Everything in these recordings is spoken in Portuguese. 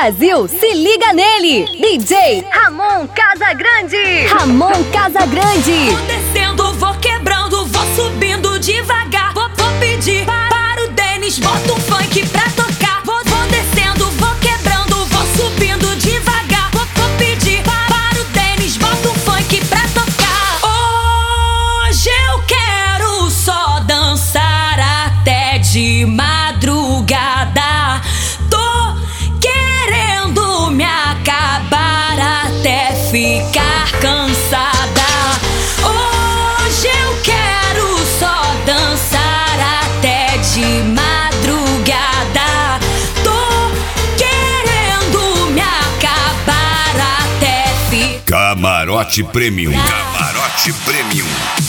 Brasil se liga nele. DJ Ramon Casagrande. Ramon Casagrande. Vou descendo, vou quebrando, vou subindo devagar. Vou pedir para o Denis, bota um funk pra tocar. Vou descendo, vou quebrando, vou subindo devagar. Vou pedir para o Denis, bota um funk pra tocar. Hoje eu quero só dançar até de madrugada. Tô querendo me acabar até ficar cansada. Hoje eu quero só dançar até de madrugada. Tô querendo me acabar até ficar. Camarote Premium. Camarote Premium.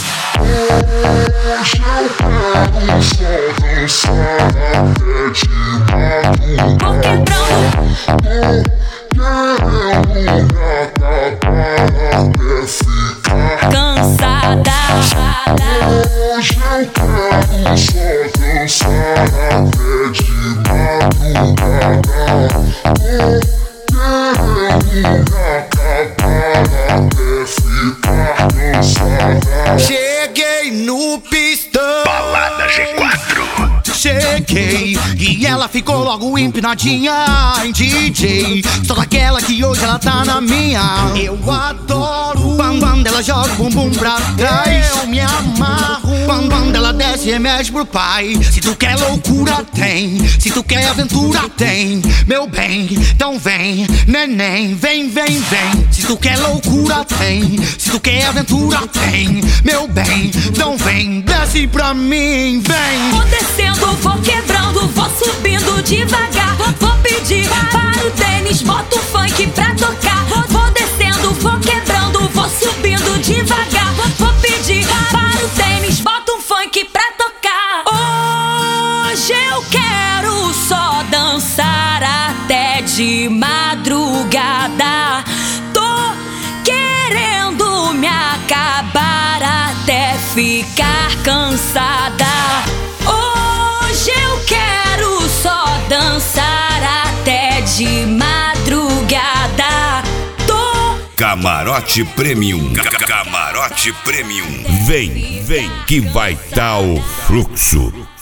Hoje eu quero só dançar até de madrugada. Vou quebrando. Querendo me acabar até ficar Cansada. Hoje eu quero só dançar até de madrugada. Querendo me acabar até ficar cansada. Cheguei no pistão, Balada G4. cheguei e ela ficou logo empinadinha. Ai, DJ, só daquela que hoje ela tá na minha. Eu adoro quando ela joga o bumbum pra trás. Eu me amarro quando ela desce e mexe pro pai. Se tu quer loucura tem, se tu quer aventura tem. Meu bem, então vem, neném, vem, vem, vem. Se tu quer loucura tem, se tu quer aventura tem. Meu bem, então vem, desce pra mim, vem. Vou descendo, vou quebrando, vou subindo devagar. Vou pedir para o Denis, bota um funk pra tocar. Vou descendo, vou quebrando, vou subindo devagar. Vou pedir para o Denis, bota um funk pra tocar. Hoje eu quero só dançar até de madrugada. Tô querendo me acabar até ficar cansada. Hoje eu quero só dançar até de madrugada. Tô Camarote Premium. Camarote Premium. Vem, vem que vai dar o fluxo.